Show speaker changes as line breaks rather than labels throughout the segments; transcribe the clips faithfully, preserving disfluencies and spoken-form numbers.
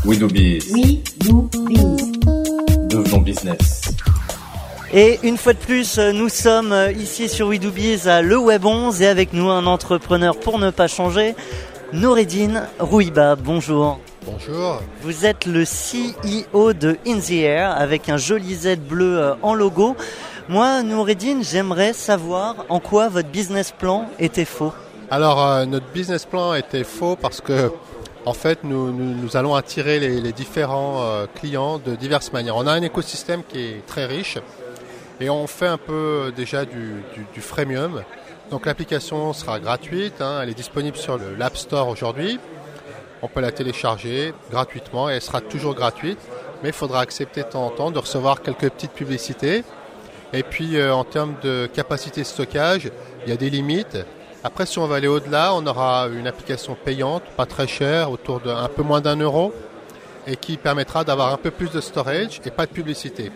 We do biz.
We do biz.
Devenons business.
Et une fois de plus, nous sommes ici sur We do biz à Le Web onze et avec nous un entrepreneur pour ne pas changer, Noureddine Rouiba. Bonjour.
Bonjour.
Vous êtes le C E O de In the Air avec un joli Z bleu en logo. Moi, Noureddine, j'aimerais savoir en quoi votre business plan était faux.
Alors, euh, notre business plan était faux parce que, en fait, nous, nous, nous allons attirer les, les différents euh, clients de diverses manières. On a un écosystème qui est très riche et on fait un peu déjà du, du, du freemium. Donc, l'application sera gratuite, hein, elle est disponible sur le, l'App Store aujourd'hui. On peut la télécharger gratuitement et elle sera toujours gratuite, mais il faudra accepter de temps en temps de recevoir quelques petites publicités. Et puis euh, en termes de capacité de stockage, il y a des limites. Après, si on va aller au-delà, on aura une application payante, pas très chère, autour d'un peu moins d'un euro, et qui permettra d'avoir un peu plus de storage et pas de publicité.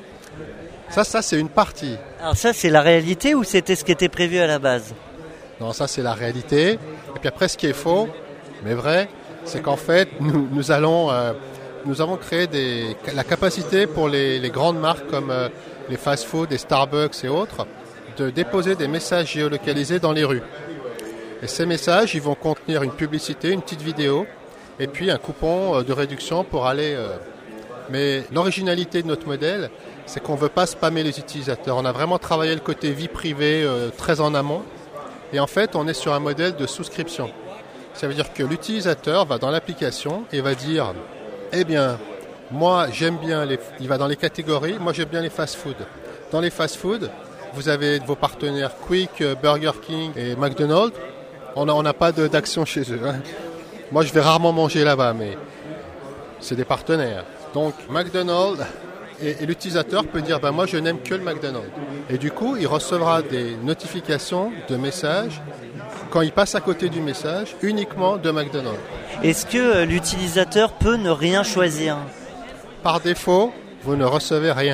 Ça, ça c'est une partie.
Alors ça, c'est la réalité ou c'était ce qui était prévu à la base ?
Non, ça c'est la réalité. Et puis après, ce qui est faux, mais vrai, c'est qu'en fait, nous, nous allons, euh, nous avons créé des, la capacité pour les, les grandes marques comme euh, les fast-food, les Starbucks et autres, de déposer des messages géolocalisés dans les rues. Et ces messages, ils vont contenir une publicité, une petite vidéo, et puis un coupon euh, de réduction pour aller. Euh... Mais l'originalité de notre modèle, c'est qu'on ne veut pas spammer les utilisateurs. On a vraiment travaillé le côté vie privée euh, très en amont, et en fait, on est sur un modèle de souscription. Ça veut dire que l'utilisateur va dans l'application et va dire « Eh bien, moi j'aime bien les... » Il va dans les catégories « Moi j'aime bien les fast-food. » Dans les fast-food, vous avez vos partenaires Quick, Burger King et McDonald's. On n'a on n'a pas de, d'action chez eux. Hein. Moi je vais rarement manger là-bas, mais c'est des partenaires. Donc McDonald's et, et l'utilisateur peut dire ben, « Moi je n'aime que le McDonald's. » Et du coup, il recevra des notifications de messages quand il passe à côté du message, uniquement de McDonald's.
Est-ce que l'utilisateur peut ne rien choisir ?
Par défaut, vous ne recevez rien.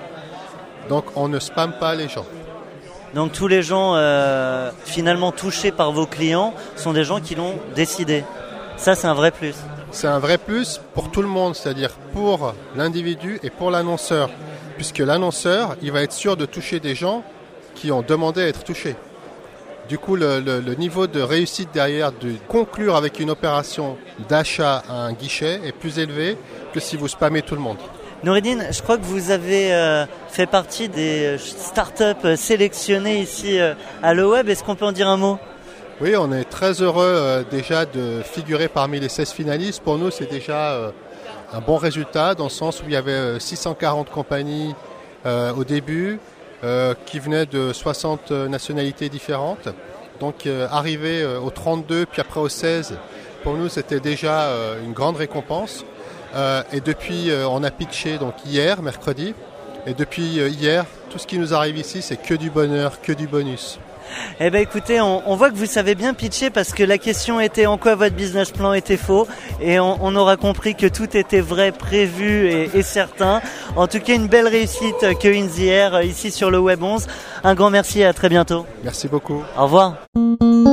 Donc, on ne spamme pas les gens.
Donc, tous les gens euh, finalement touchés par vos clients sont des gens qui l'ont décidé. Ça, c'est un vrai plus.
C'est un vrai plus pour tout le monde, c'est-à-dire pour l'individu et pour l'annonceur. Puisque l'annonceur, il va être sûr de toucher des gens qui ont demandé à être touchés. Du coup, le, le, le niveau de réussite derrière de conclure avec une opération d'achat à un guichet est plus élevé que si vous spammez tout le monde.
Noureddine, je crois que vous avez euh, fait partie des startups sélectionnées ici euh, à Le Web. Est-ce qu'on peut en dire un mot ?
Oui, on est très heureux euh, déjà de figurer parmi les seize finalistes. Pour nous, c'est déjà euh, un bon résultat dans le sens où il y avait euh, six cent quarante compagnies euh, au début. Euh, qui venaient de soixante nationalités différentes. Donc euh, arriver euh, aux trente-deux puis après aux seize, pour nous c'était déjà euh, une grande récompense. Euh, et depuis, euh, on a pitché donc hier, mercredi. Et depuis euh, hier, tout ce qui nous arrive ici, c'est que du bonheur, que du bonus.
Eh bien écoutez, on, on voit que vous savez bien pitcher parce que la question était en quoi votre business plan était faux et on, on aura compris que tout était vrai, prévu et, et certain. En tout cas, une belle réussite que In the Air ici sur le Web onze. Un grand merci et à très bientôt.
Merci beaucoup.
Au revoir.